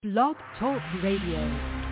Blog Talk Radio.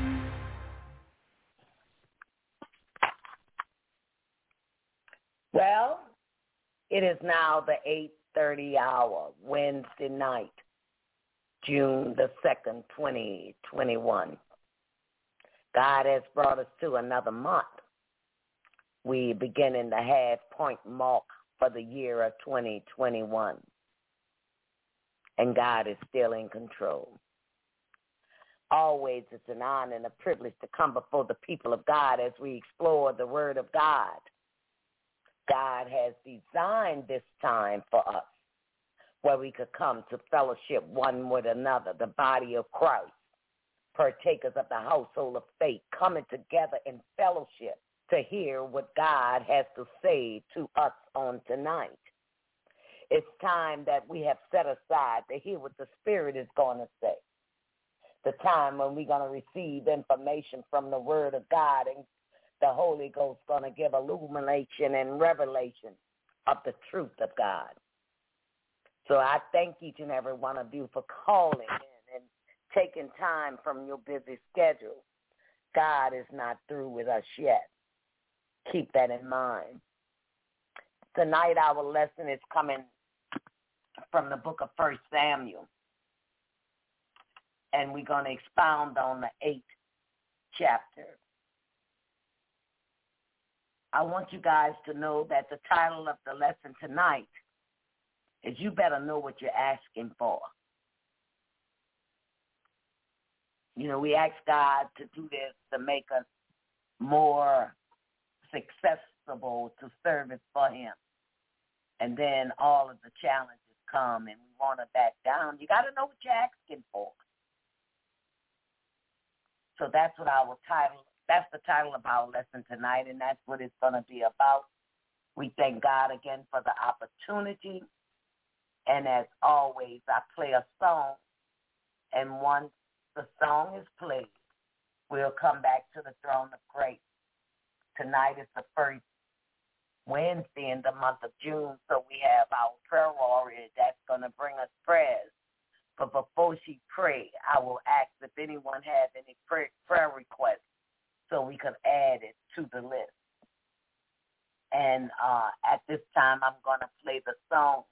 Well, it is now the 8:30 hour, Wednesday night, June the 2nd, 2021. God has brought us to another month. We beginning the half-point mark for the year of 2021. And God is still in control. Always it's an honor and a privilege to come before the people of God as we explore the Word of God. God has designed this time for us where we could come to fellowship one with another, the body of Christ, partakers of the household of faith, coming together in fellowship to hear what God has to say to us on tonight. It's time that we have set aside to hear what the Spirit is going to say. The time when we're going to receive information from the Word of God, and the Holy Ghost is going to give illumination and revelation of the truth of God. So I thank each and every one of you for calling in and taking time from your busy schedule. God is not through with us yet. Keep that in mind. Tonight our lesson is coming from the book of 1 Samuel. And we're going to expound on the 8th chapter. I want you guys to know that the title of the lesson tonight is You Better Know What You're Asking For. You know, we ask God to do this to make us more successful to service for him. And then all of the challenges come and we want to back down. You got to know what you're asking for. So that's what that's the title of our lesson tonight, and that's what it's going to be about. We thank God again for the opportunity. And as always, I play a song, and once the song is played, we'll come back to the throne of grace. Tonight is the first Wednesday in the month of June, so we have our prayer warrior that's going to bring us prayers. But before she pray, I will ask if anyone has any prayer requests so we can add it to the list. And at this time, I'm going to play the song.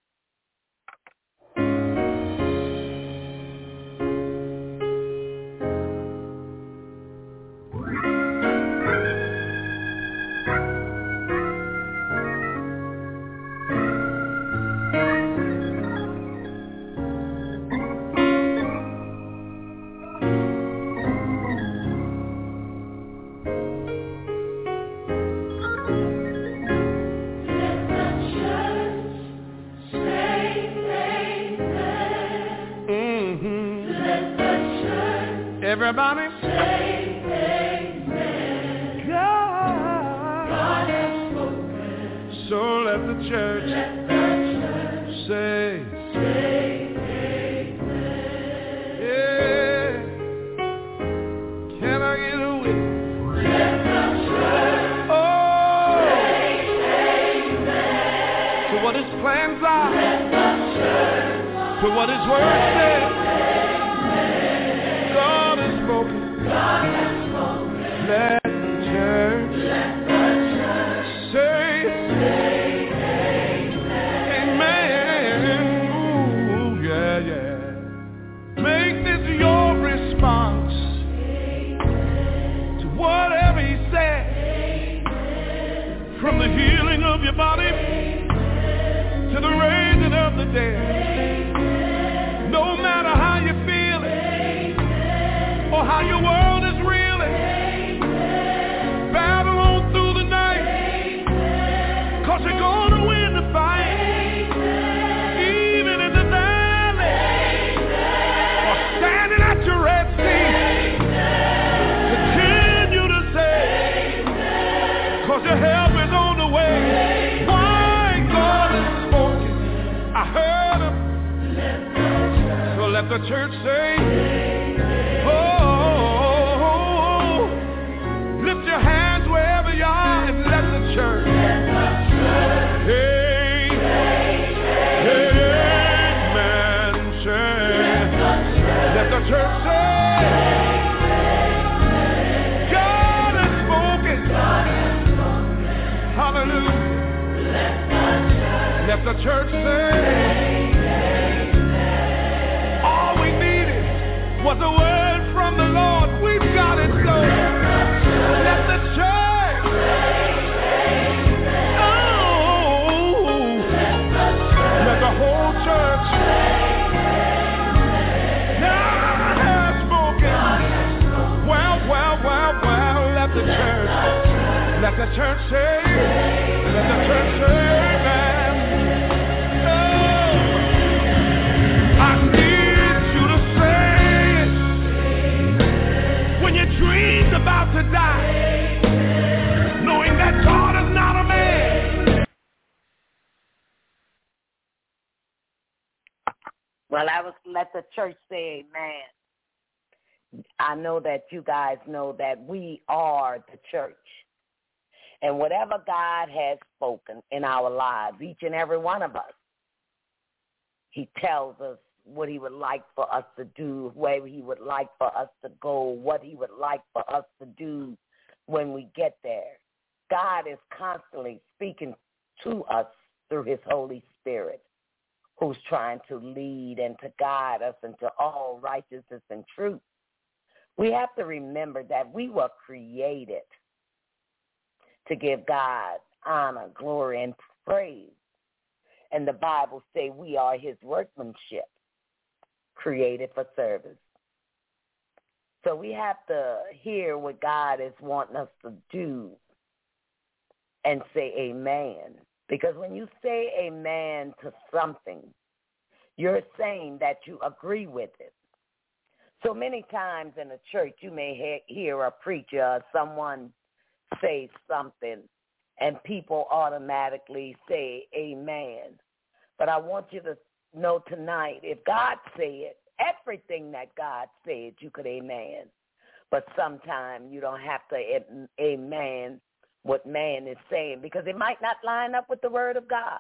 Everybody say amen. God has spoken. So let the church say amen. Yeah. Can I get a witness? Let the church say amen. To what his plans are. Let the church to what his word says. God has spoken. Let the church say amen. Ooh, yeah. Make this your response to whatever he said. From the healing of your body to the raising of the dead. No matter how you feel it or how your world is reeling, battle on through the night, 'cause you're gonna win the fight, even in the valley, or standing at your Red Sea. Continue to say, 'cause your help is on the way. Why? God has spoken. I heard him. So let the church say, lift your hands wherever you are and let the church. Amen. Let the church say. the church say, all we needed was a word from the Lord. We've got it, so let the church, let the whole church, God has spoken. Well, let the church say, let the church say, amen. Oh, I need you to say it when your dream's about to die, knowing that God is not a man. Well, I was let the church say amen. I know that you guys know that we are the church. And whatever God has spoken in our lives, each and every one of us, he tells us what he would like for us to do, where he would like for us to go, what he would like for us to do when we get there. God is constantly speaking to us through his Holy Spirit, who's trying to lead and to guide us into all righteousness and truth. We have to remember that we were created to give God honor, glory, and praise. And the Bible says we are his workmanship, created for service. So we have to hear what God is wanting us to do and say amen. Because when you say amen to something, you're saying that you agree with it. So many times in a church, you may hear a preacher or someone say something, and people automatically say amen. But I want you to know tonight, if God said everything that God said, you could amen. But sometimes you don't have to amen what man is saying, because it might not line up with the word of God.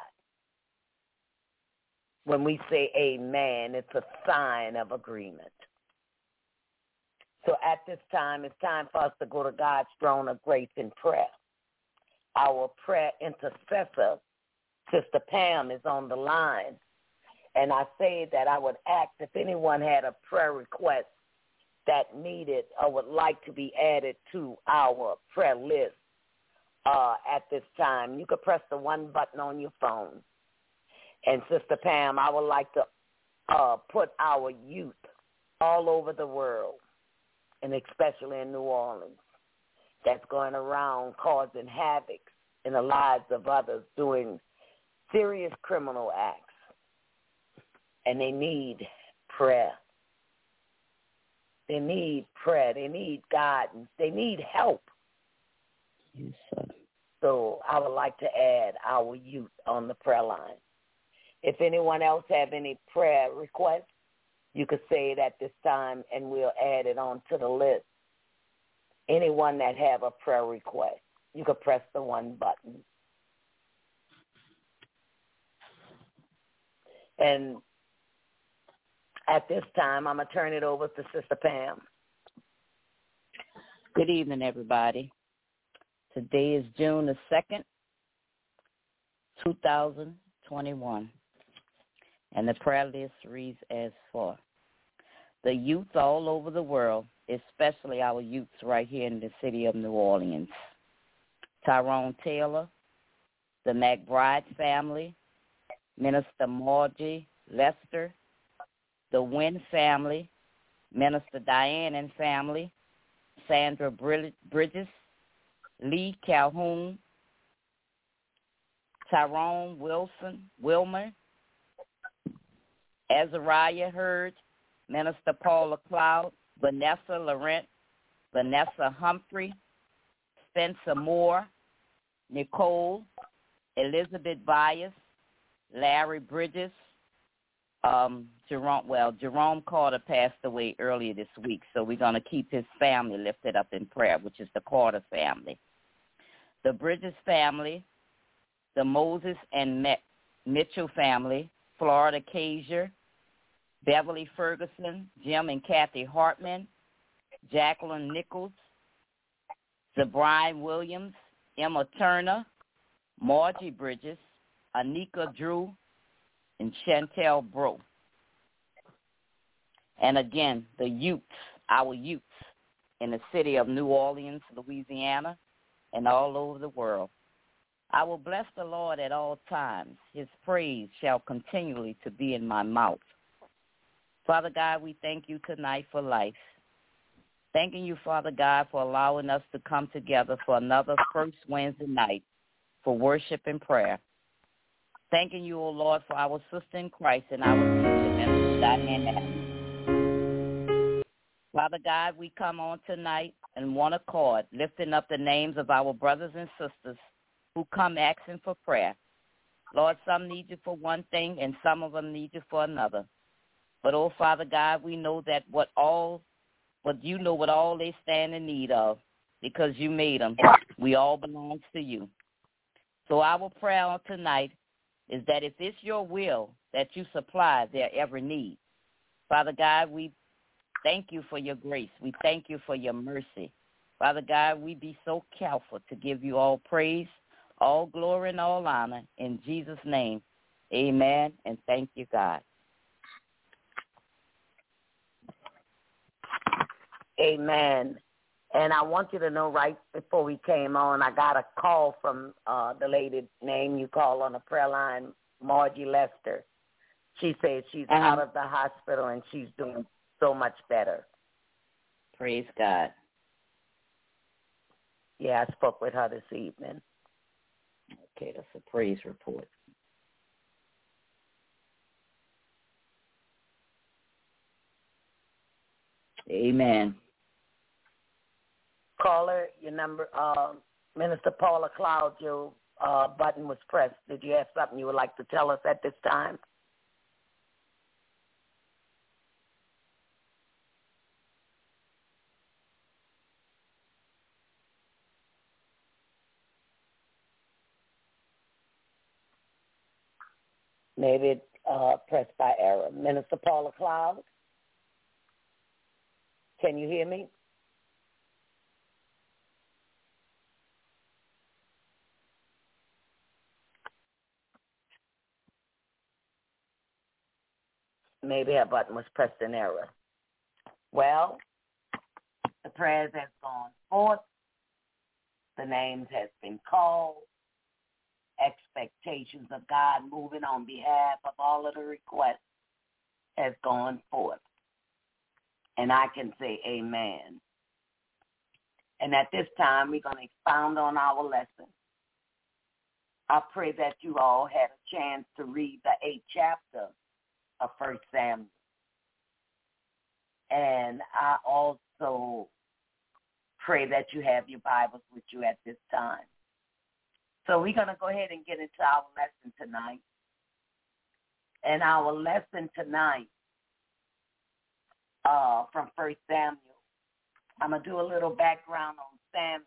When we say amen, it's a sign of agreement. So at this time, it's time for us to go to God's throne of grace in prayer. Our prayer intercessor, Sister Pam, is on the line. And I say that I would ask if anyone had a prayer request that needed or would like to be added to our prayer list at this time. You could press the one button on your phone. And Sister Pam, I would like to put our youth all over the world, and especially in New Orleans, that's going around causing havoc in the lives of others, doing serious criminal acts. And they need prayer. They need prayer. They need guidance. They need help. Yes, sir. So I would like to add our youth on the prayer line. If anyone else have any prayer requests, you could say it at this time, and we'll add it on to the list. Anyone that have a prayer request, you could press the one button. And at this time, I'm going to turn it over to Sister Pam. Good evening, everybody. Today is June the 2nd, 2021. And the prayer list reads as follows. The youth all over the world, especially our youths right here in the city of New Orleans. Tyrone Taylor, the McBride family, Minister Margie Lester, the Wynn family, Minister Diane and family, Sandra Bridges, Lee Calhoun, Tyrone Wilmer, Azariah Hurd, Minister Paula Cloud, Vanessa Laurent, Vanessa Humphrey, Spencer Moore, Nicole, Elizabeth Bias, Larry Bridges, Jerome Carter passed away earlier this week, so we're going to keep his family lifted up in prayer, which is the Carter family. The Bridges family, the Moses and Mitchell family, Florida Kaiser, Beverly Ferguson, Jim and Kathy Hartman, Jacqueline Nichols, Zabrian Williams, Emma Turner, Margie Bridges, Anika Drew, and Chantel Bro. And again, the youths, our youths in the city of New Orleans, Louisiana, and all over the world. I will bless the Lord at all times. His praise shall continually to be in my mouth. Father God, we thank you tonight for life. Thanking you, Father God, for allowing us to come together for another first Wednesday night for worship and prayer. Thanking you, O Lord, for our sister in Christ and our teacher, Minister Diane Adams. Father God, we come on tonight in one accord, lifting up the names of our brothers and sisters who come asking for prayer. Lord, some need you for one thing and some of them need you for another. But, oh, Father God, we know that you know what all they stand in need of because you made them. We all belong to you. So our prayer on tonight is that if it's your will that you supply their every need. Father God, we thank you for your grace. We thank you for your mercy. Father God, we be so careful to give you all praise, all glory, and all honor. In Jesus' name, amen, and thank you, God. Amen. And I want you to know right before we came on, I got a call from the lady name you call on the prayer line, Margie Lester. She says she's out of the hospital and she's doing so much better. Praise God. Yeah, I spoke with her this evening. Okay, that's a praise report. Amen. Caller, your number, Minister Paula Cloud, your button was pressed. Did you have something you would like to tell us at this time? Maybe it pressed by error. Minister Paula Cloud, can you hear me? Maybe her button was pressed in error. Well, the prayers have gone forth. The names has been called. Expectations of God moving on behalf of all of the requests has gone forth. And I can say amen. And at this time, we're going to expound on our lesson. I pray that you all had a chance to read the 8th chapter of 1 Samuel. And I also pray that you have your Bibles with you at this time. So we're going to go ahead and get into our lesson tonight. And our lesson tonight from 1 Samuel, I'm going to do a little background on Samuel.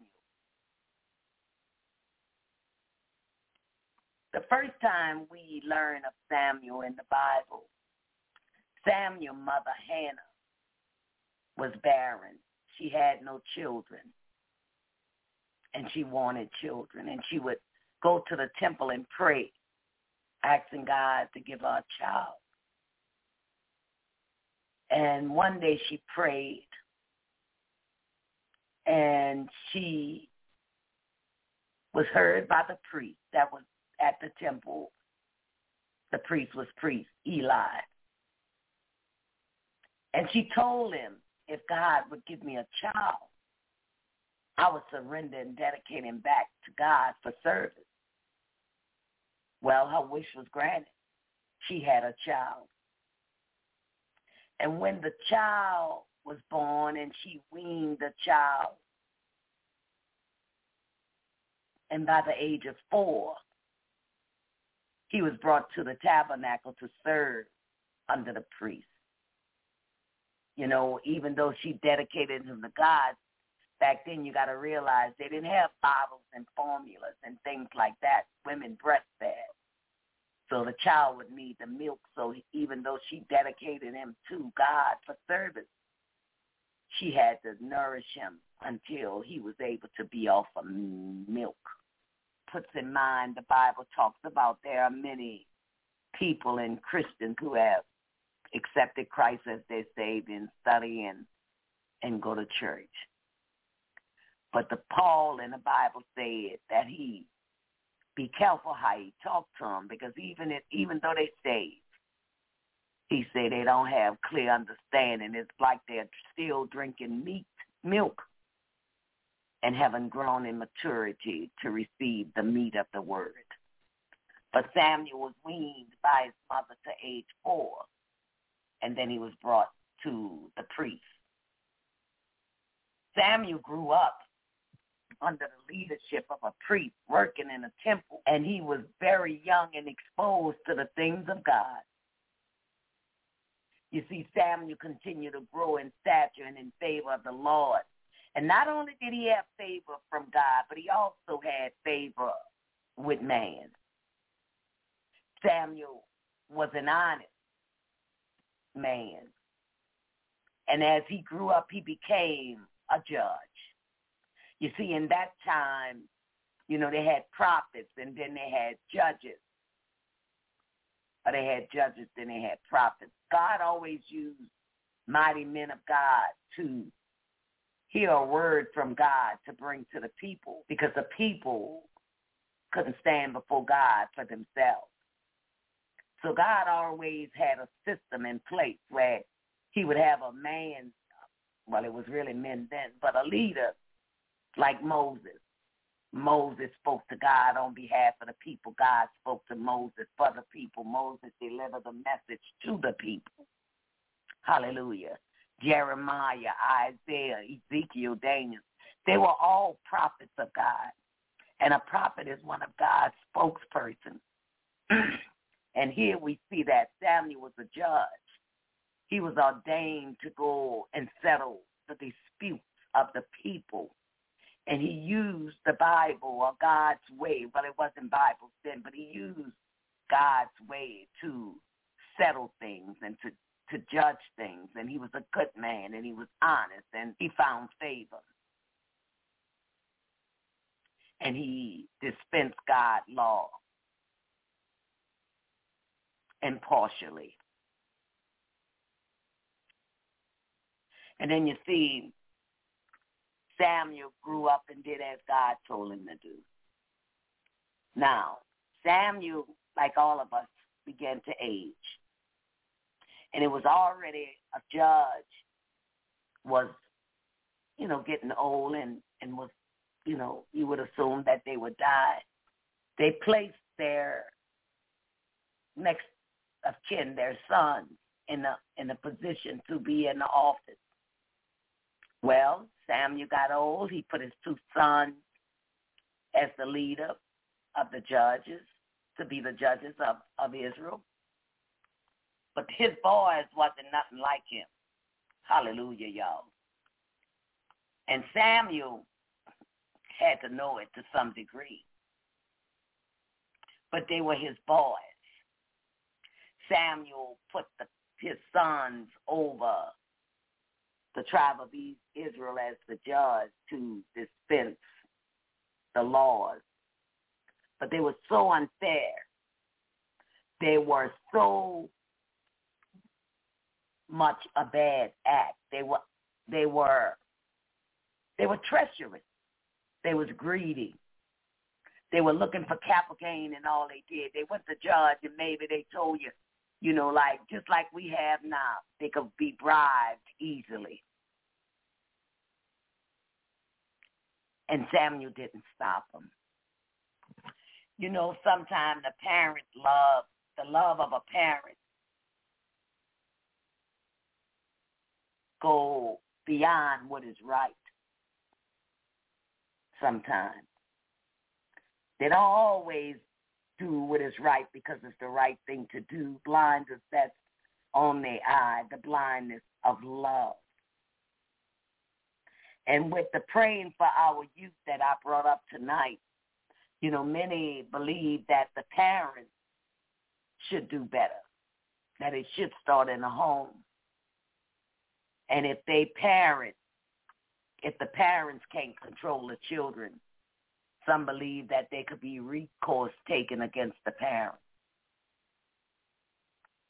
The first time we learn of Samuel in the Bible, Samuel's mother, Hannah, was barren. She had no children, and she wanted children, and she would go to the temple and pray, asking God to give her a child. And one day she prayed, and she was heard by the priest that was at the temple. The priest was priest Eli. And she told him, if God would give me a child, I would surrender and dedicate him back to God for service. Well, her wish was granted. She had a child. And when the child was born and she weaned the child, and by the age of 4, he was brought to the tabernacle to serve under the priest. You know, even though she dedicated him to God, back then you got to realize they didn't have bottles and formulas and things like that. Women breastfed. So the child would need the milk. So even though she dedicated him to God for service, she had to nourish him until he was able to be off of milk. Puts in mind, the Bible talks about there are many people and Christians who have accepted Christ as their Savior and study and go to church. But the Paul in the Bible said that he be careful how he talk to them, because even though they saved, he said they don't have clear understanding. It's like they're still drinking milk, and haven't grown in maturity to receive the meat of the word. But Samuel was weaned by his mother to age 4, and then he was brought to the priest. Samuel grew up under the leadership of a priest working in a temple, and he was very young and exposed to the things of God. You see, Samuel continued to grow in stature and in favor of the Lord. And not only did he have favor from God, but he also had favor with man. Samuel was an honest man. And as he grew up, he became a judge. You see, in that time, they had prophets, and then they had judges. Or they had judges, then they had prophets. God always used mighty men of God to hear a word from God to bring to the people, because the people couldn't stand before God for themselves. So God always had a system in place where he would have a man, well, it was really men then, but a leader like Moses. Moses spoke to God on behalf of the people. God spoke to Moses for the people. Moses delivered the message to the people. Hallelujah. Jeremiah, Isaiah, Ezekiel, Daniel, they were all prophets of God. And a prophet is one of God's spokespersons. And here we see that Samuel was a judge. He was ordained to go and settle the disputes of the people. And he used the Bible or God's way. Well, it wasn't Bible then, but he used God's way to settle things and to judge things. And he was a good man, and he was honest, and he found favor. And he dispensed God's law impartially. And then you see Samuel grew up and did as God told him to do. Now, Samuel, like all of us, began to age. And it was already a judge was, getting old and was, you would assume that they would die. They placed their next of kin, their sons, in a position to be in the office. Well, Samuel got old. He put his 2 sons as the leader of the judges, to be the judges of Israel. But his boys wasn't nothing like him. Hallelujah, y'all. And Samuel had to know it to some degree. But they were his boys. Samuel put his sons over the tribe of Israel as the judge to dispense the laws. But they were so unfair. They were so much a bad act. They were treacherous. They was greedy. They were looking for capital gain in all they did. They went to judge, and maybe they told you, just like we have now, they could be bribed easily. And Samuel didn't stop them. Sometimes the love of a parent go beyond what is right. Sometimes. They don't always do what is right because it's the right thing to do. Blindness that's on their eye, the blindness of love. And with the praying for our youth that I brought up tonight, many believe that the parents should do better, that it should start in the home. And if the parents can't control the children, some believe that there could be recourse taken against the parents.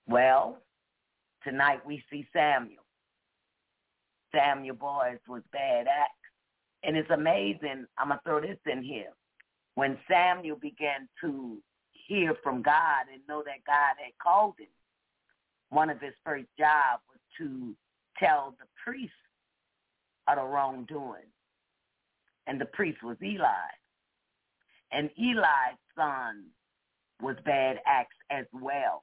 Well, tonight we see Samuel. Samuel, boys, was bad acts. And it's amazing, I'm going to throw this in here. When Samuel began to hear from God and know that God had called him, one of his first jobs was to tell the priest of the wrongdoing. And the priest was Eli. And Eli's son was bad acts as well.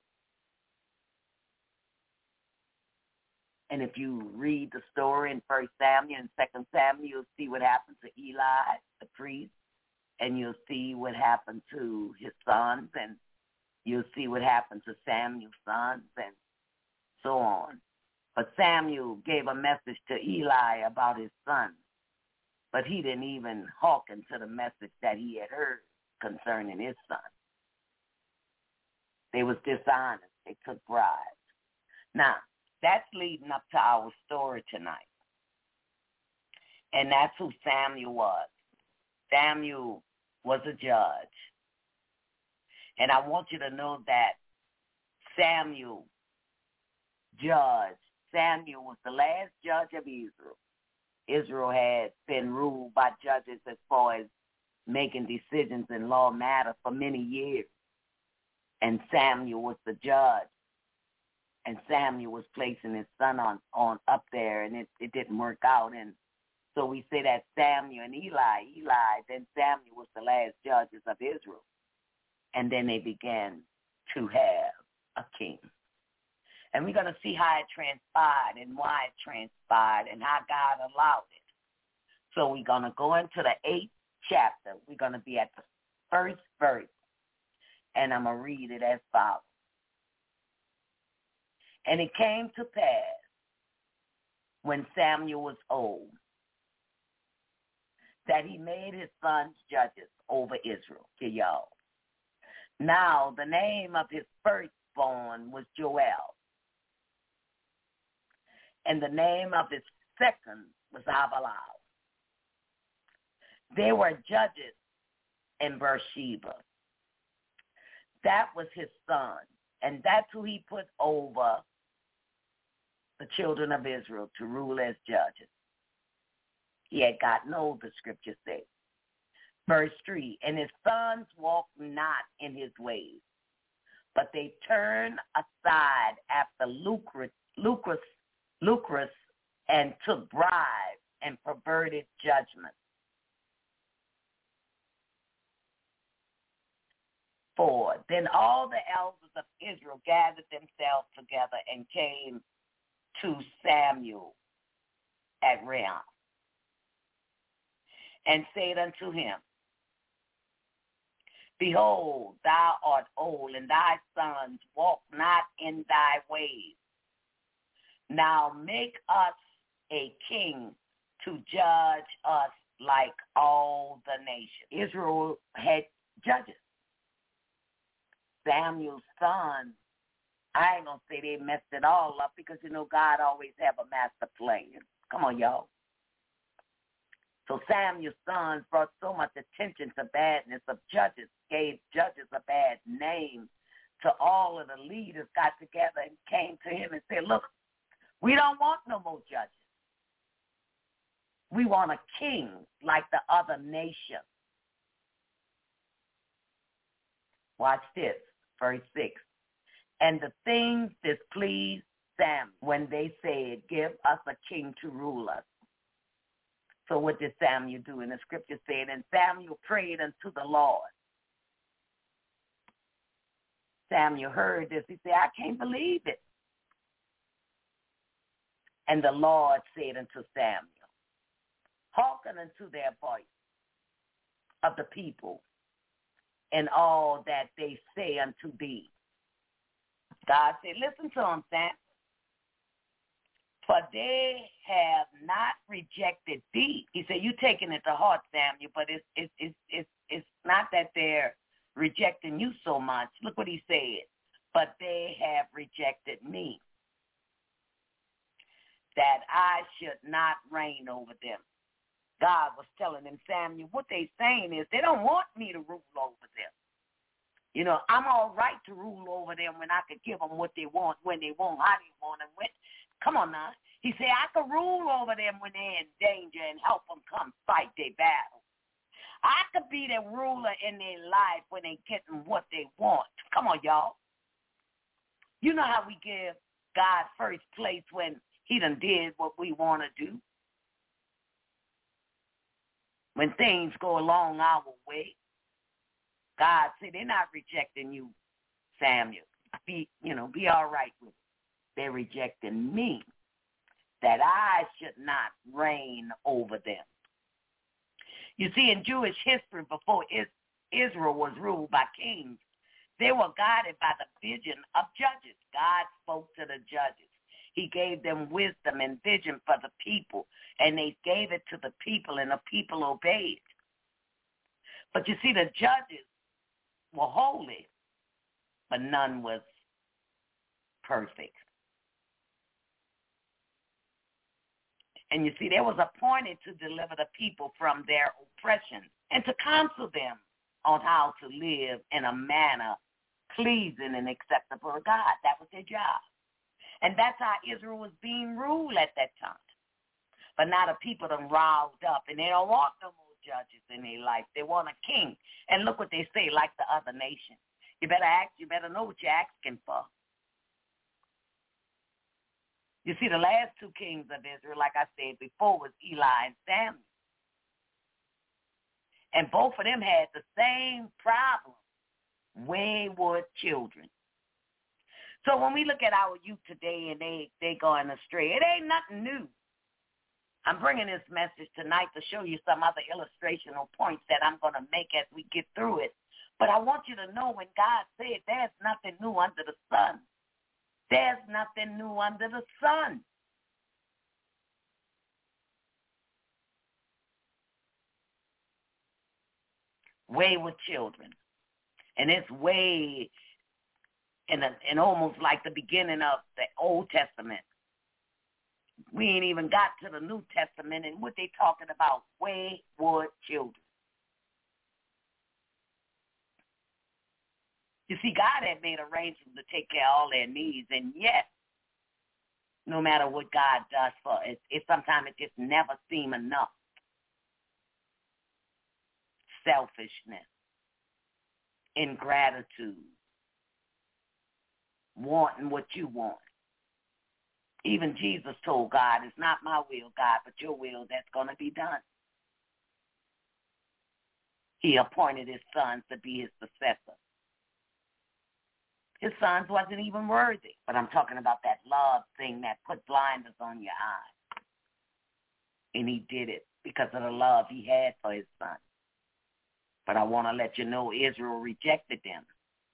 And if you read the story in 1 Samuel and 2 Samuel, you'll see what happened to Eli, the priest, and you'll see what happened to his sons, and you'll see what happened to Samuel's sons, and so on. But Samuel gave a message to Eli about his son, but he didn't even hearken to the message that he had heard concerning his son. They was dishonest. They took bribes. Now, that's leading up to our story tonight. And that's who Samuel was. Samuel was a judge. And I want you to know that Samuel was the last judge of Israel. Israel had been ruled by judges as far as making decisions in law matters for many years. And Samuel was the judge. And Samuel was placing his son on up there, and it didn't work out. And so we say that Samuel and Eli, then Samuel was the last judges of Israel. And then they began to have a king. And we're going to see how it transpired and why it transpired and how God allowed it. So we're going to go into the 8th chapter. We're going to be at the first verse. And I'm going to read it as follows. And it came to pass when Samuel was old that he made his sons judges over Israel. To y'all. Now the name of his firstborn was Joel, and the name of his second was Abial. They were judges in Beersheba. That was his son, and that's who he put over the children of Israel to rule as judges. He had gotten old, the scripture says. Verse 3, and his sons walked not in his ways, but they turned aside after lucrous and took bribes and perverted judgment. 4, then all the elders of Israel gathered themselves together and came to Samuel at Ramah and said unto him, Behold, thou art old, and thy sons walk not in thy ways. Now make us a king to judge us like all the nations. Israel had judges. Samuel's son, I ain't going to say they messed it all up because, God always have a master plan. Come on, y'all. So Samuel's sons brought so much attention to badness of judges, gave judges a bad name to all of the leaders, got together and came to him and said, look, we don't want no more judges. We want a king like the other nations. Watch this, verse 6. And the things displeased Samuel when they said, give us a king to rule us. So what did Samuel do? And the scripture said, and Samuel prayed unto the Lord. Samuel heard this. He said, I can't believe it. And the Lord said unto Samuel, hearken unto their voice of the people and all that they say unto thee. God said, listen to them, Samuel. For they have not rejected thee. He said, you taking it to heart, Samuel, but it's not that they're rejecting you so much. Look what he said. But they have rejected me, that I should not reign over them. God was telling them, Samuel, what they saying is they don't want me to rule over them. You know, I'm all right to rule over them when I could give them what they want, when they want, how they want, and when. Come on now. He said, I could rule over them when they're in danger and help them come fight their battle. I could be the ruler in their life when they're getting what they want. Come on, y'all. You know how we give God first place when he done did what we want to do? When things go along our way, God said, they're not rejecting you, Samuel. Be all right with it. They're rejecting me, that I should not reign over them. You see, in Jewish history, before Israel was ruled by kings, they were guided by the vision of judges. God spoke to the judges. He gave them wisdom and vision for the people, and they gave it to the people, and the people obeyed. But you see, the judges were holy, but none was perfect. And you see, they was appointed to deliver the people from their oppression and to counsel them on how to live in a manner pleasing and acceptable to God. That was their job. And that's how Israel was being ruled at that time. But now the people done riled up, and they don't want no more judges in their life. They want a king. And look what they say, like the other nations. You better know what you're asking for. You see, the last two kings of Israel, like I said before, was Eli and Samuel. And both of them had the same problem, wayward children. So when we look at our youth today and they going astray, it ain't nothing new. I'm bringing this message tonight to show you some other illustrational points that I'm going to make as we get through it. But I want you to know when God said there's nothing new under the sun. There's nothing new under the sun. Wayward children. And it's way in almost like the beginning of the Old Testament. We ain't even got to the New Testament, and what they talking about, wayward children. You see, God had made arrangements to take care of all their needs, and yet, no matter what God does for it, sometimes it just never seems enough. Selfishness, ingratitude, wanting what you want. Even Jesus told God, it's not my will, God, but your will that's going to be done. He appointed his sons to be his successor. His sons wasn't even worthy. But I'm talking about that love thing that put blinders on your eyes. And he did it because of the love he had for his son. But I want to let you know Israel rejected them.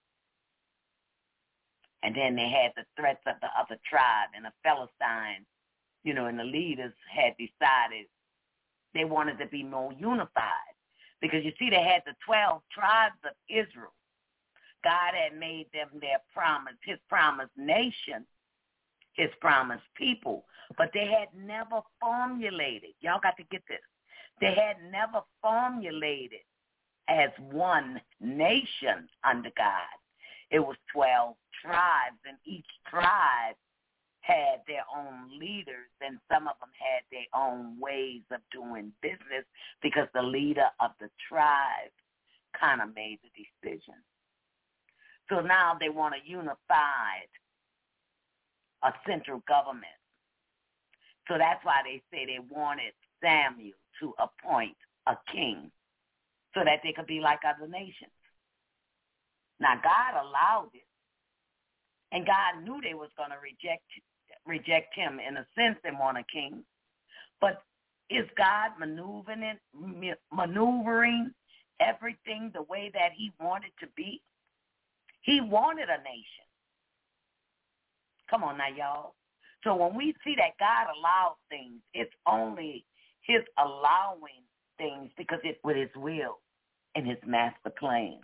And then they had the threats of the other tribe and the Philistines, and the leaders had decided they wanted to be more unified. Because you see, they had the 12 tribes of Israel. God had made them his promised nation, his promised people. But they had never formulated. Y'all got to get this. They had never formulated as one nation under God. It was 12 tribes, and each tribe had their own leaders, and some of them had their own ways of doing business because the leader of the tribe kind of made the decision. So now they want a unified, a central government. So that's why they say they wanted Samuel to appoint a king so that they could be like other nations. Now, God allowed it, and God knew they was going to reject him in a sense and want a king. But is God maneuvering everything the way that he wanted to be? He wanted a nation. Come on now, y'all. So when we see that God allowed things, it's only his allowing things because it's with his will and his master plan.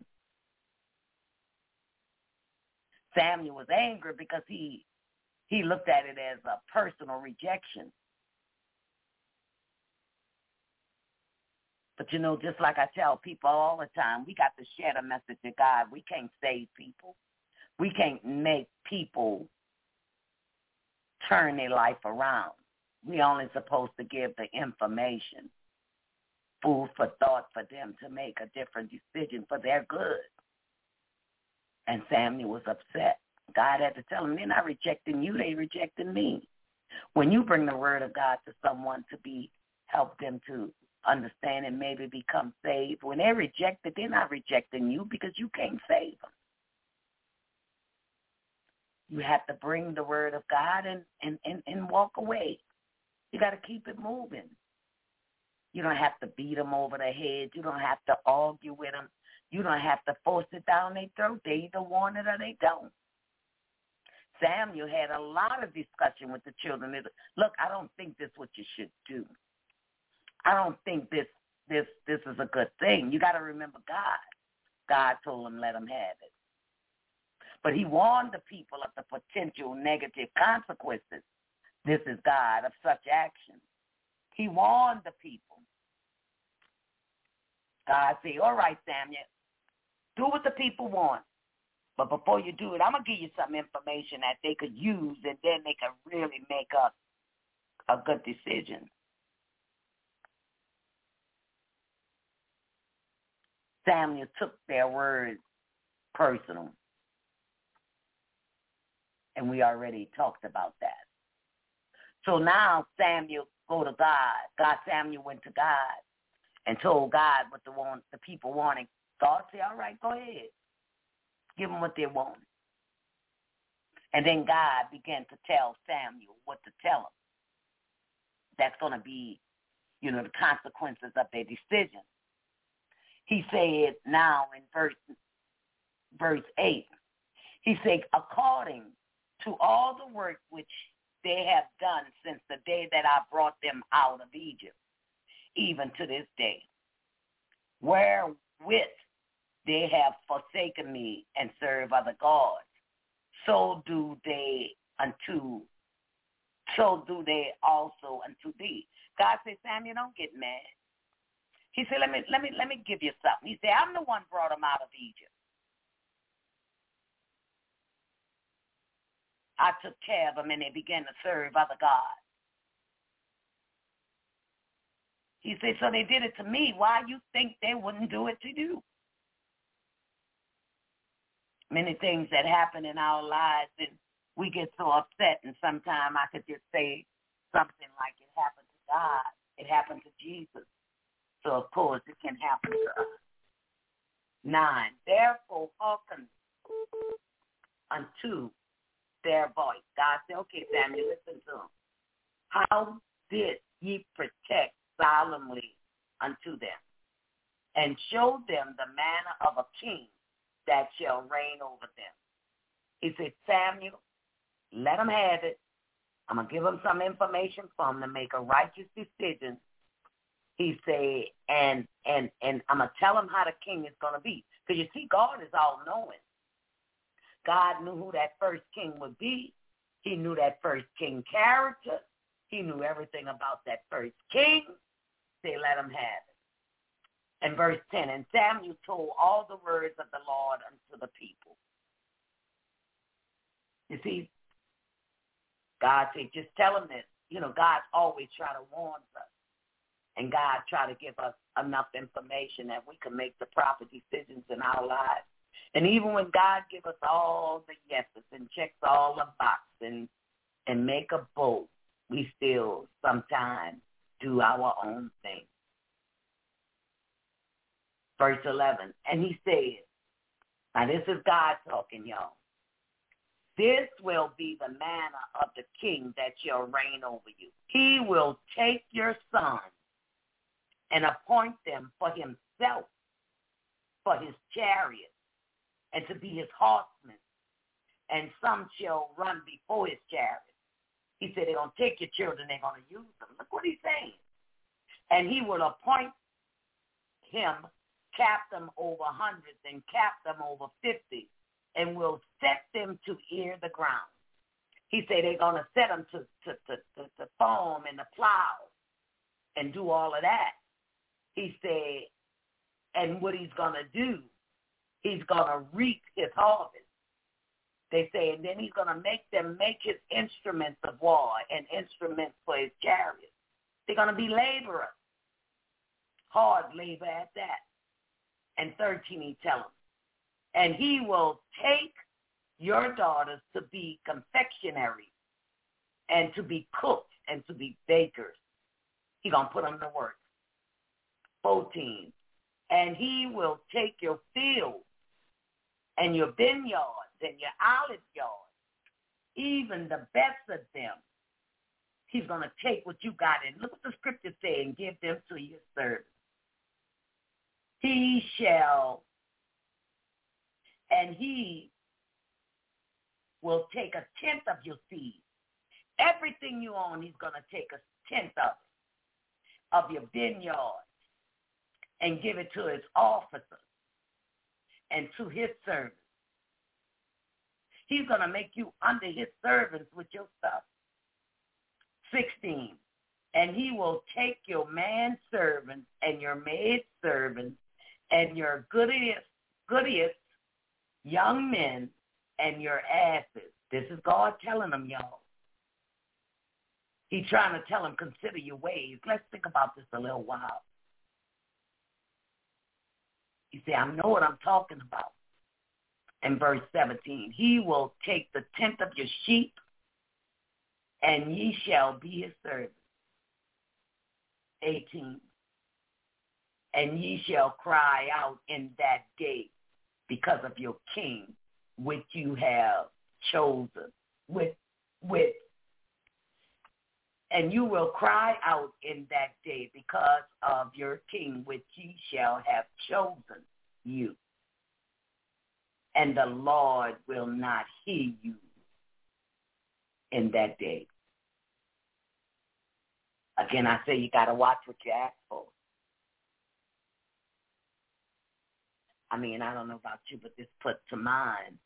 Samuel was angry because he looked at it as a personal rejection. But, you know, just like I tell people all the time, we got to share the message of God. We can't save people. We can't make people turn their life around. We only supposed to give the information, food for thought for them to make a different decision for their good. And Samuel was upset. God had to tell him, they're not rejecting you, they rejecting me. When you bring the word of God to someone to help them to understand and maybe become saved, when they're rejected, they're not rejecting you because you can't save them. You have to bring the word of God and walk away. You got to keep it moving. You don't have to beat them over the head. You don't have to argue with them. You don't have to force it down their throat. They either want it or they don't. Samuel had a lot of discussion with the children. Look, I don't think this is what you should do. I don't think this is a good thing. You got to remember God. God told him, let him have it. But he warned the people of the potential negative consequences. This is God of such action. He warned the people. God said, all right, Samuel, do what the people want. But before you do it, I'm going to give you some information that they could use, and then they can really make a good decision. Samuel took their words personal. And we already talked about that. So now Samuel go to God. Samuel went to God and told God what the people wanted. God said, all right, go ahead. Give them what they want. And then God began to tell Samuel what to tell them. That's going to be, the consequences of their decision. He said now in verse 8, he said, according to all the work which they have done since the day that I brought them out of Egypt, even to this day, wherewith they have forsaken me and serve other gods, so do they also unto thee. God said, Samuel, don't get mad. He said, let me give you something. He said, I'm the one brought them out of Egypt. I took care of them, and they began to serve other gods. He said, so they did it to me. Why you think they wouldn't do it to you? Many things that happen in our lives, and we get so upset, and sometimes I could just say something like it happened to God. It happened to Jesus. So, of course, it can happen to us. 9, therefore hearken unto their voice. God said, okay, Samuel, listen to them. How did ye protect solemnly unto them, and show them the manner of a king that shall reign over them? He said, Samuel, let them have it. I'm going to give them some information for them to make a righteous decision. He said, and I'm going to tell them how the king is going to be. Because you see, God is all-knowing. God knew who that first king would be. He knew that first king character. He knew everything about that first king. They let him have it. And verse 10, and Samuel told all the words of the Lord unto the people. You see, God said, just tell them this. God always try to warn us. And God try to give us enough information that we can make the proper decisions in our lives. And even when God gives us all the yeses and checks all the boxes and make a vote, we still sometimes do our own thing. Verse 11, and he said, now this is God talking, y'all. This will be the manner of the king that shall reign over you. He will take your sons and appoint them for himself, for his chariot, and to be his horsemen. And some shall run before his chariot. He said they're going to take your children, they're going to use them. Look what he's saying. And he will appoint him captain over hundreds and captain over 50, and will set them to ear the ground. He said they're going to set them to farm and to plow and do all of that. he said, and what he's going to do, he's going to reap his harvest. They say, and then he's going to make them make his instruments of war and instruments for his chariots. They're going to be laborers, hard labor at that. And 13, he tells them, and he will take your daughters to be confectionaries and to be cooks and to be bakers. He's going to put them to work. 14, and he will take your fields and your vineyards and your olive yards, even the best of them. He's going to take what you got and look what the scripture say and give them to your servants. He will take a tenth of your seed. Everything you own, he's going to take a tenth of your vineyard and give it to his officers and to his servants. He's going to make you under his servants with your stuff. 16, and he will take your manservants and your maidservants and your goodiest young men and your asses. This is God telling them, y'all. He's trying to tell them, consider your ways. Let's think about this a little while. You say, I know what I'm talking about. In verse 17, he will take the tenth of your sheep, and ye shall be his servants. 18, and ye shall cry out in that day because of your king, which you have chosen. And you will cry out in that day because of your king, which ye shall have chosen you. And the Lord will not hear you in that day. Again, I say you got to watch what you ask for. I mean, I don't know about you, but this put to mind,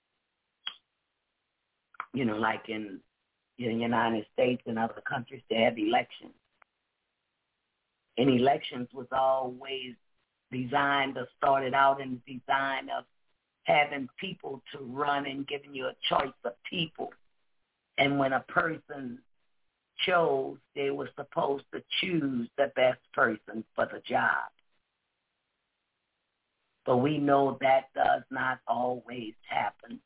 like in the United States and other countries, they have elections. And elections was always designed or started out in the design of having people to run and giving you a choice of people. And when a person chose, they were supposed to choose the best person for the job. But we know that does not always happen.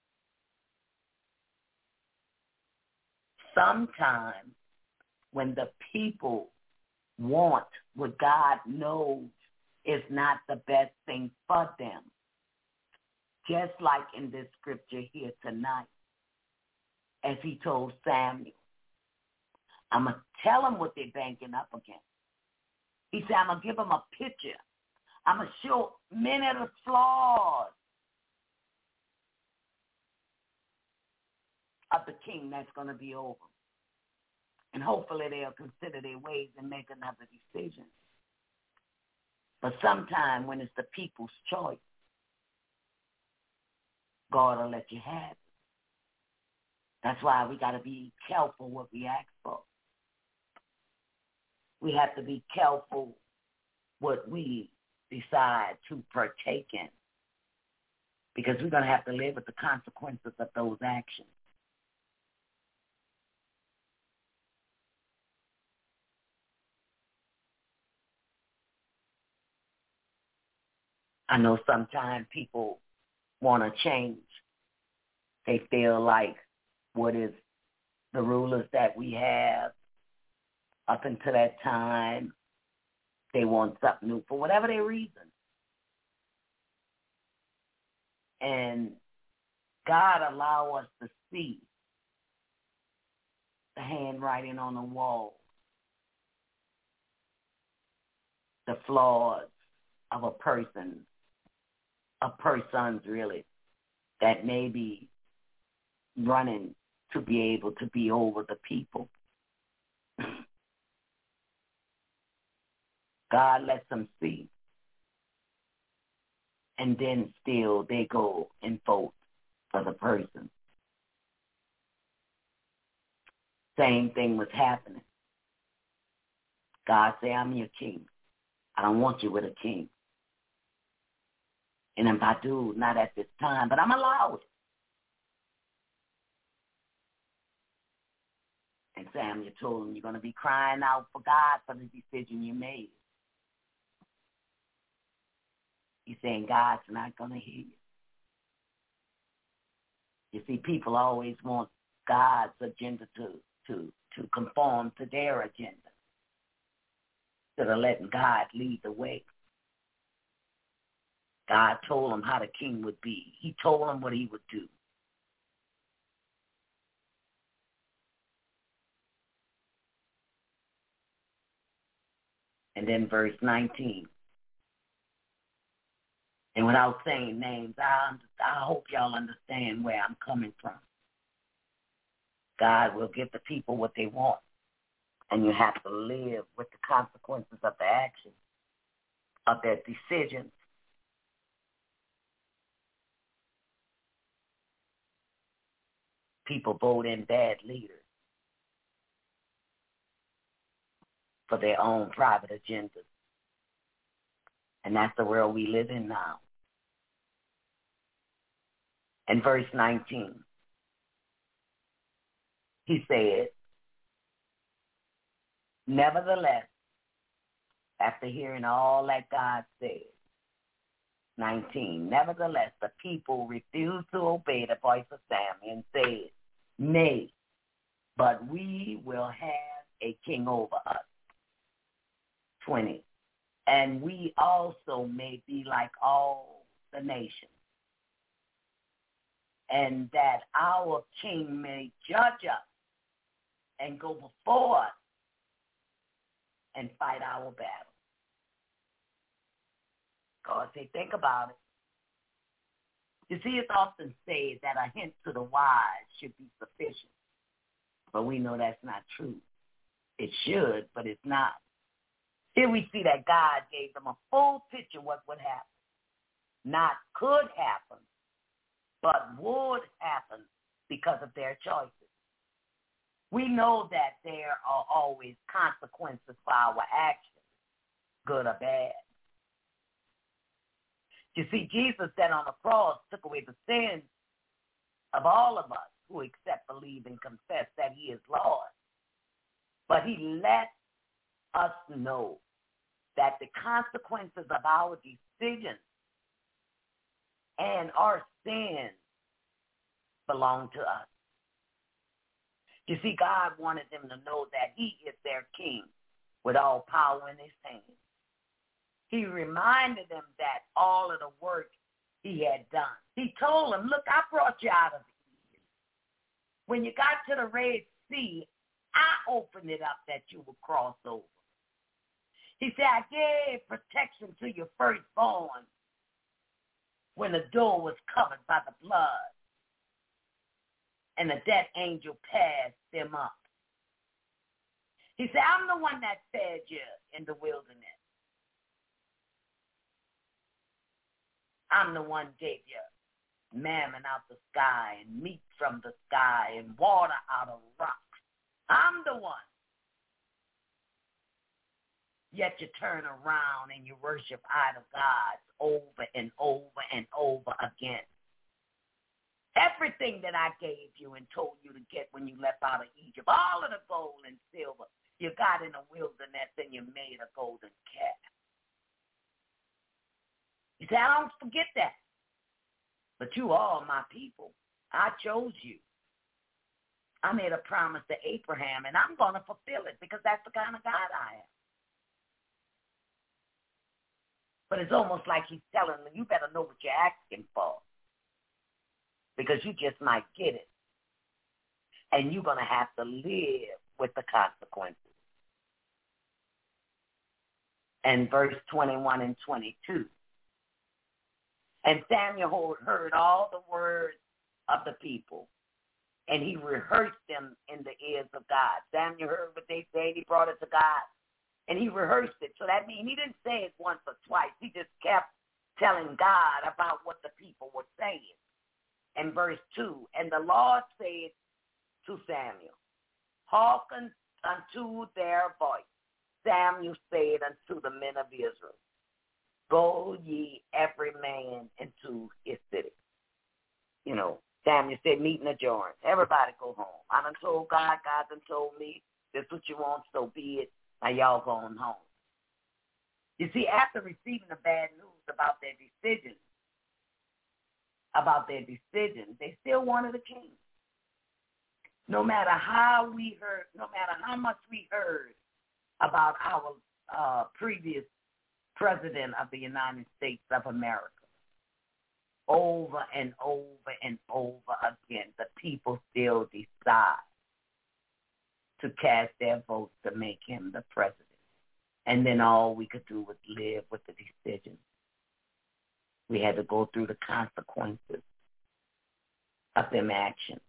Sometimes when the people want what God knows is not the best thing for them, just like in this scripture here tonight, as he told Samuel, I'm going to tell them what they're banking up against. He said, I'm going to give them a picture. I'm going to show many of the flaws of the king that's going to be over. And hopefully they'll consider their ways and make another decision. But sometime when it's the people's choice, God will let you have it. That's why we got to be careful what we ask for. We have to be careful what we decide to partake in, because we're going to have to live with the consequences of those actions. I know sometimes people want to change. They feel like what is the rulers that we have up until that time, they want something new for whatever their reason. And God allow us to see the handwriting on the wall, the flaws of a person, of persons really, that may be running to be able to be over the people. God lets them see. And then still they go and vote for the person. Same thing was happening. God said, I'm your king. I don't want you with a king. And if I do, not at this time, but I'm allowed it. And Samuel told him, you're going to be crying out for God for the decision you made. He's saying God's not going to hear you. You see, people always want God's agenda to conform to their agenda instead of letting God lead the way. God told him how the king would be. He told him what he would do. And then verse 19. And without saying names, I hope y'all understand where I'm coming from. God will give the people what they want, and you have to live with the consequences of the action, of their decisions. People vote in bad leaders for their own private agendas. And that's the world we live in now. In verse 19, he said, nevertheless, after hearing all that God said, 19, nevertheless, the people refused to obey the voice of Samuel and said, nay, but we will have a king over us. 20, and we also may be like all the nations, and that our king may judge us and go before us and fight our battle. God said, think about it. You see, it's often said that a hint to the wise should be sufficient. But we know that's not true. It should, but it's not. Here we see that God gave them a full picture of what would happen. Not could happen, but would happen because of their choices. We know that there are always consequences for our actions, good or bad. You see, Jesus said on the cross took away the sins of all of us who accept, believe, and confess that he is Lord. But he let us know that the consequences of our decisions and our sins belong to us. You see, God wanted them to know that he is their king with all power in his hands. He reminded them that all of the work he had done. He told them, look, I brought you out of Egypt. When you got to the Red Sea, I opened it up that you would cross over. He said, I gave protection to your firstborn when the door was covered by the blood, and the death angel passed them up. He said, I'm the one that fed you in the wilderness. I'm the one gave you mammon out the sky and meat from the sky and water out of rocks. I'm the one. Yet you turn around and you worship idol gods over and over and over again. Everything that I gave you and told you to get when you left out of Egypt, all of the gold and silver you got in the wilderness, and you made a golden calf. He said, I don't forget that. But you are my people. I chose you. I made a promise to Abraham, and I'm going to fulfill it because that's the kind of God I am. But it's almost like he's telling them, you better know what you're asking for because you just might get it. And you're going to have to live with the consequences. And verse 21 and 22. And Samuel heard all the words of the people, and he rehearsed them in the ears of God. Samuel heard what they said. He brought it to God, and he rehearsed it. So that means he didn't say it once or twice. He just kept telling God about what the people were saying. And verse 2, and the Lord said to Samuel, hearken unto their voice, Samuel said unto the men of Israel, go ye every man into his city. You know, Samuel said, meeting adjourned. Everybody go home. I done told God, God done told me, this is what you want, so be it. Now y'all going home. You see, after receiving the bad news about their decision, they still wanted a king. No matter how much we heard about our previous president of the United States of America, over and over and over again, the people still decide to cast their votes to make him the president. And then all we could do was live with the decision. We had to go through the consequences of them actions.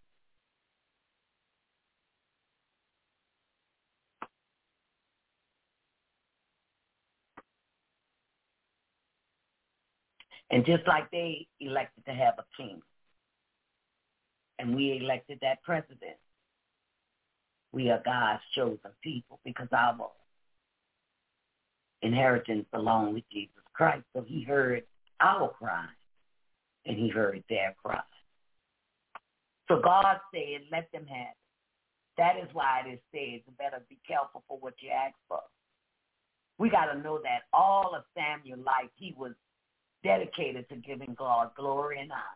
And just like they elected to have a king, and we elected that president, we are God's chosen people because our inheritance belongs with Jesus Christ. So he heard our cry, and he heard their cry. So God said, let them have it. That is why it is said, you better be careful for what you ask for. We got to know that all of Samuel's life, he was dedicated to giving God glory and honor.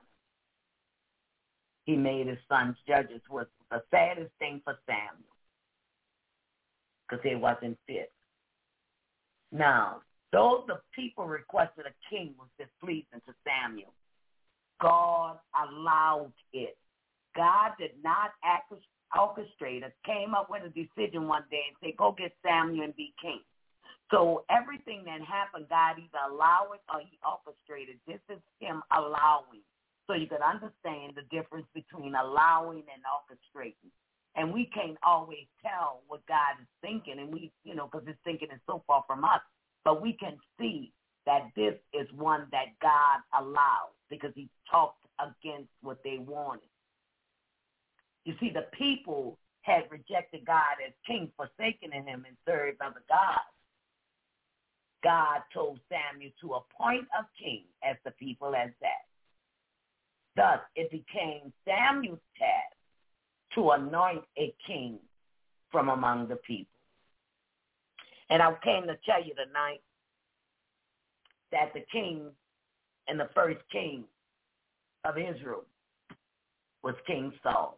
He made his sons judges, was the saddest thing for Samuel because they wasn't fit. Now, though the people requested a king was displeasing to Samuel, God allowed it. God did not orchestrate it, came up with a decision one day and say, go get Samuel and be king. So everything that happened, God either allowed it or he orchestrated. This is him allowing. So you could understand the difference between allowing and orchestrating. And we can't always tell what God is thinking, and we, because his thinking is so far from us. But we can see that this is one that God allowed because he talked against what they wanted. You see, the people had rejected God as king, forsaken him and served other gods. God told Samuel to appoint a king as the people as that. Thus, it became Samuel's task to anoint a king from among the people. And I came to tell you tonight that the king and the first king of Israel was King Saul.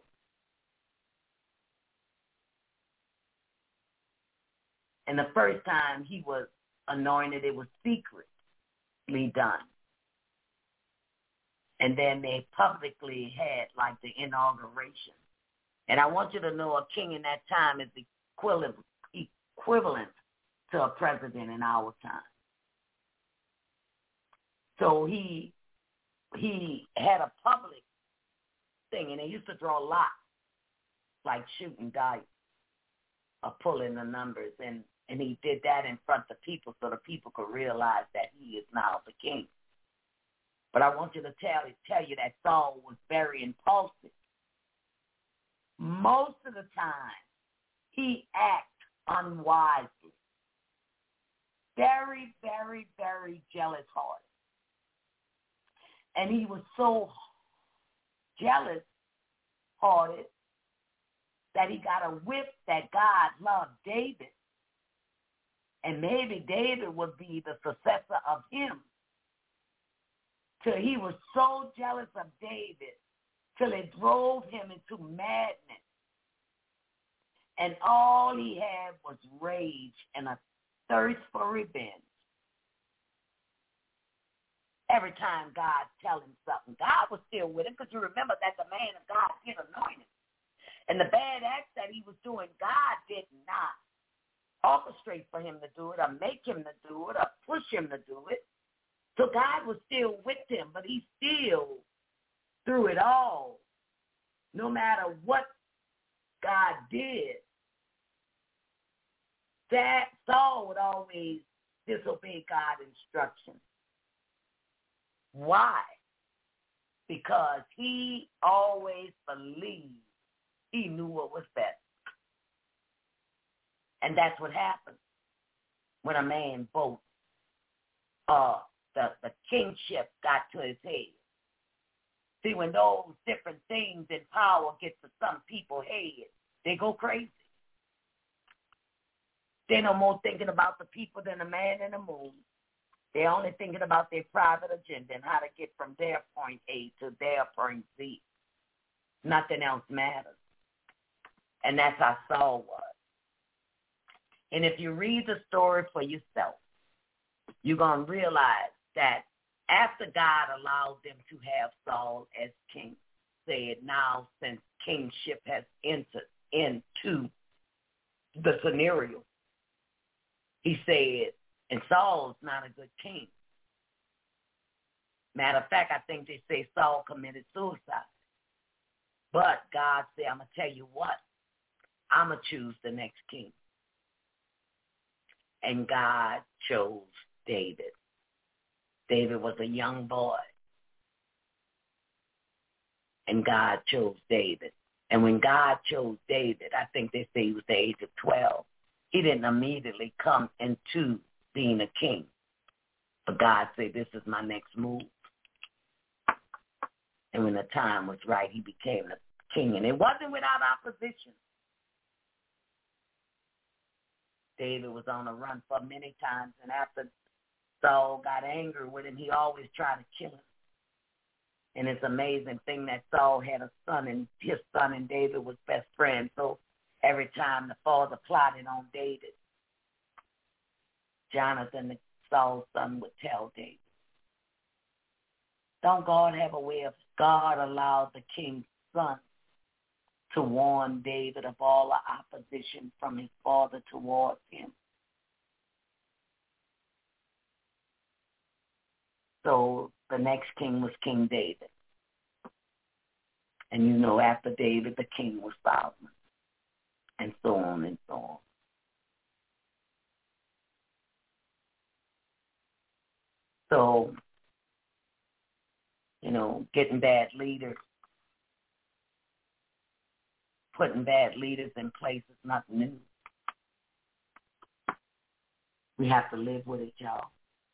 And the first time he was anointed, it was secretly done. And then they publicly had like the inauguration. And I want you to know a king in that time is equivalent to a president in our time. So he had a public thing, and they used to draw lots, like shooting dice or pulling the numbers. And he did that in front of people so the people could realize that he is now the king. But I want you to tell you that Saul was very impulsive. Most of the time, he acted unwisely. Very, very, very jealous-hearted. And he was so jealous-hearted that he got a whip that God loved David. And maybe David would be the successor of him. Till he was so jealous of David till it drove him into madness. And all he had was rage and a thirst for revenge. Every time God tell him something, God was still with him because you remember that the man of God did anoint him. And the bad acts that he was doing, God did not orchestrate for him to do it or make him to do it or push him to do it. So God was still with him, but he still, through it all, no matter what God did, that Saul would always disobey God's instructions. Why? Because he always believed he knew what was best. And that's what happened. when a man boasts, the kingship got to his head. See, when those different things in power get to some people's head, they go crazy. They're no more thinking about the people than the man in the moon. They're only thinking about their private agenda and how to get from their point A to their point Z. Nothing else matters. And that's how Saul was. And if you read the story for yourself, you're going to realize that after God allowed them to have Saul as king, said now since kingship has entered into the scenario, he said, and Saul's not a good king. Matter of fact, I think they say Saul committed suicide. But God said, I'm going to tell you what, I'm going to choose the next king. And God chose David. David was a young boy. And God chose David. And when God chose David, I think they say he was the age of 12. He didn't immediately come into being a king. But God said, this is my next move. And when the time was right, he became the king. And it wasn't without opposition. David was on a run for many times. And after Saul got angry with him, he always tried to kill him. And it's an amazing thing that Saul had a son, and his son and David was best friends. So every time the father plotted on David, Jonathan, Saul's son, would tell David. Don't God have a way of, God allowed the king's son to warn David of all the opposition from his father towards him. So the next king was King David. And you know, after David, the king was Solomon. And so on and so on. So, you know, getting bad leaders, putting bad leaders in place is nothing new. We have to live with it, y'all.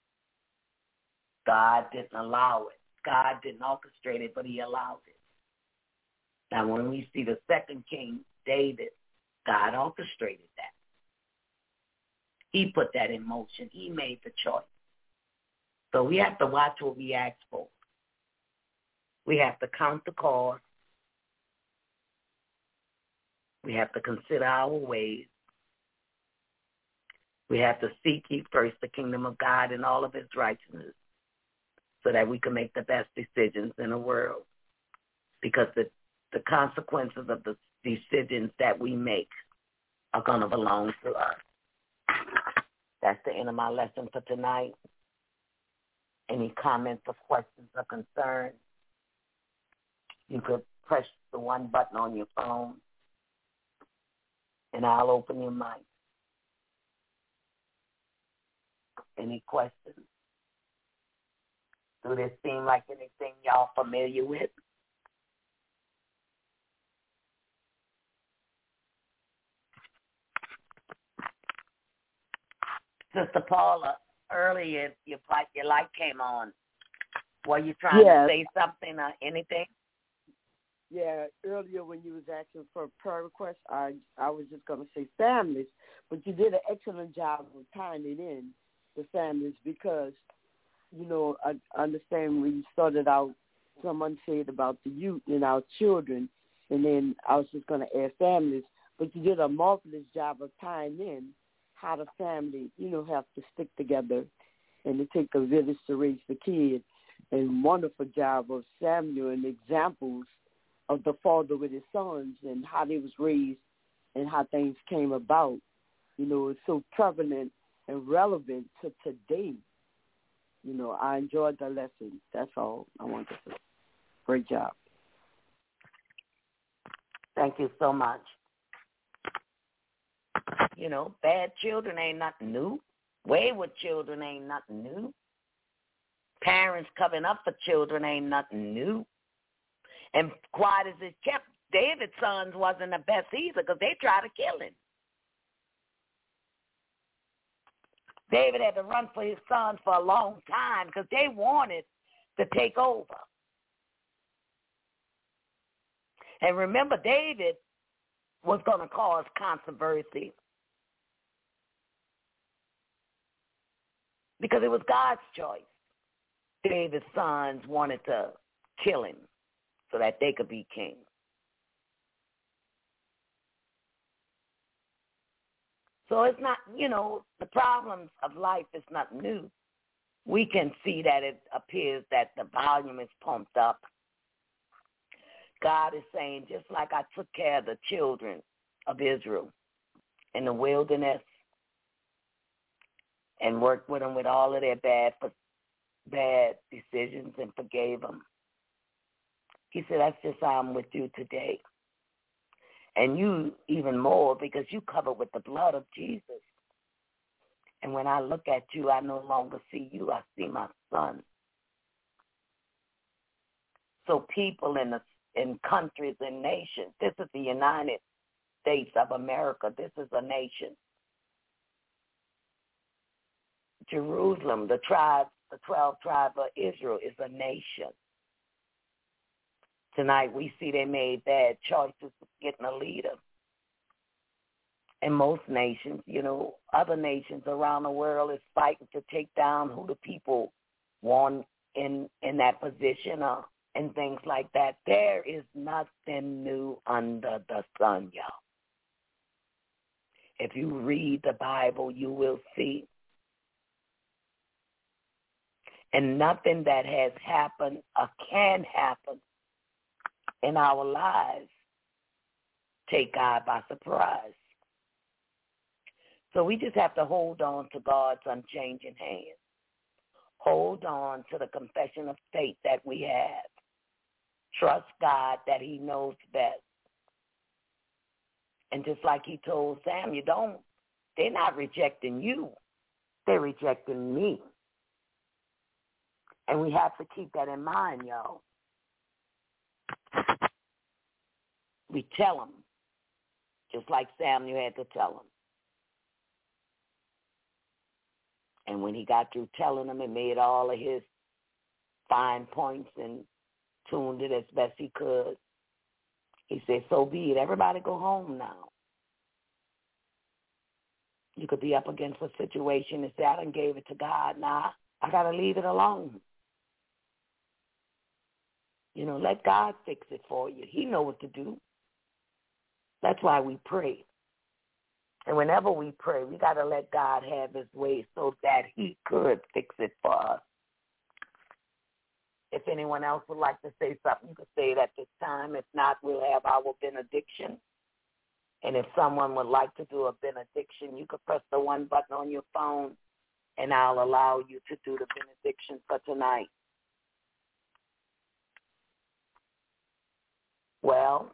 God didn't allow it. God didn't orchestrate it, but he allowed it. Now, when we see the second king, David, God orchestrated that. He put that in motion. He made the choice. So we have to watch what we ask for. We have to count the cost. We have to consider our ways. We have to seek ye first the kingdom of God and all of his righteousness so that we can make the best decisions in the world. Because the consequences of the decisions that we make are going to belong to us. That's the end of my lesson for tonight. Any comments or questions or concerns, you could press the one button on your phone, and I'll open your mic. Any questions? Do this seem like anything y'all familiar with? Sister Paula, earlier your light came on. Were you trying to say something or anything? Yeah, earlier when you was asking for a prayer request, I was just going to say families, but you did an excellent job of tying it in, the families, because, you know, I understand when you started out, someone said about the youth and our children, and then I was just going to add families, but you did a marvelous job of tying in how the family, you know, have to stick together and to take a village to raise the kids. And wonderful job of Samuel and examples of the father with his sons and how they was raised and how things came about. You know, it's so prevalent and relevant to today. You know, I enjoyed the lesson. That's all I want to say. Great job. Thank you so much. You know, bad children ain't nothing new. Wayward children ain't nothing new. Parents covering up for children ain't nothing new. And quiet as it kept, David's sons wasn't the best either because they tried to kill him. David had to run for his sons for a long time because they wanted to take over. And remember, David was going to cause controversy because it was God's choice. David's sons wanted to kill him so that they could be king. So it's not, the problems of life is not new. We can see that it appears that the volume is pumped up. God is saying, just like I took care of the children of Israel in the wilderness and worked with them with all of their bad decisions and forgave them. He said, that's just how I'm with you today. And you even more because you covered with the blood of Jesus. And when I look at you, I no longer see you. I see my son. So people in countries and nations, this is the United States of America. This is a nation. Jerusalem, the 12 tribes of Israel is a nation. Tonight we see they made bad choices of getting a leader. And most nations, other nations around the world is fighting to take down who the people want in that position and things like that. There is nothing new under the sun, y'all. If you read the Bible, you will see. And nothing that has happened or can happen in our lives take God by surprise. So we just have to hold on to God's unchanging hand. Hold on to the confession of faith that we have. Trust God that he knows best. And just like he told Samuel, they're not rejecting you. They're rejecting me. And we have to keep that in mind, y'all. We tell them, just like Samuel had to tell them. And when he got through telling them and made all of his fine points and tuned it as best he could, he said, so be it. Everybody go home now. You could be up against a situation and say, I done gave it to God. Now I got to leave it alone. Let God fix it for you. He knows what to do. That's why we pray. And whenever we pray, we got to let God have his way so that he could fix it for us. If anyone else would like to say something, you can say it at this time. If not, we'll have our benediction. And if someone would like to do a benediction, you could press the one button on your phone, and I'll allow you to do the benediction for tonight. Well,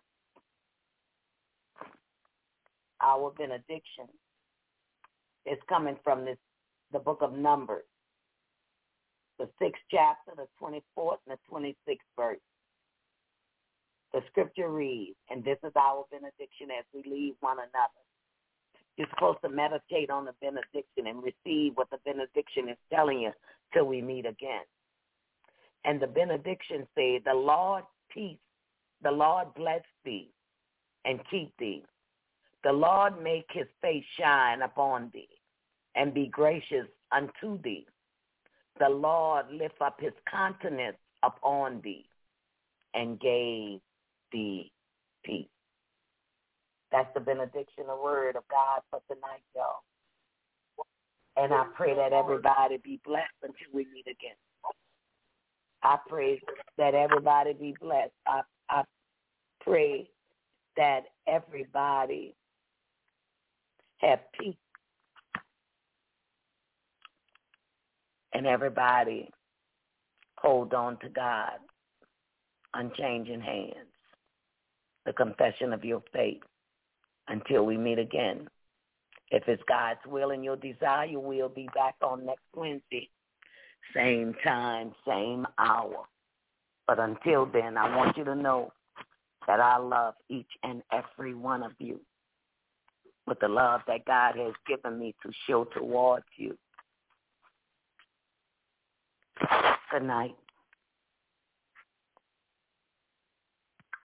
our benediction is coming from the book of Numbers, the 6th chapter, the 24th and the 26th verse. The scripture reads, and this is our benediction as we leave one another. You're supposed to meditate on the benediction and receive what the benediction is telling you till we meet again. And the benediction says, the Lord peace, the Lord bless thee and keep thee. The Lord make his face shine upon thee and be gracious unto thee. The Lord lift up his countenance upon thee and gave thee peace. That's the benediction, the word of God for tonight, y'all. And I pray that everybody be blessed until we meet again. I pray that everybody be blessed. I pray that everybody have peace. And everybody hold on to God, unchanging hands, the confession of your faith until we meet again. If it's God's will and your desire, we'll be back on next Wednesday, same time, same hour. But until then, I want you to know that I love each and every one of you with the love that God has given me to show towards you. Good night.